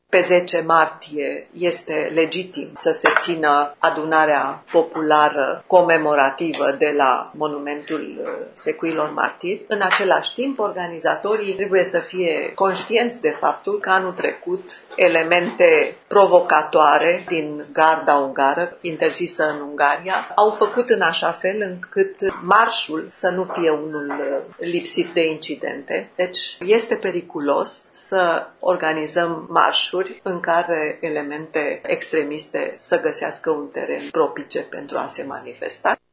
pe 10 martie este legitim să se țină adunarea populară comemorativă de la monumentul secuilor martiri. În același timp, organizatorii trebuie să fie conștienți de faptul că anul trecut elemente provocatoare din garda ungară, interzisă în Ungaria, au făcut în așa fel încât marșul să nu fie unul lipsit de incidente. Deci este periculos să organizăm marșuri în care elemente extremiste să găsească un teren propice pentru a se manifesta.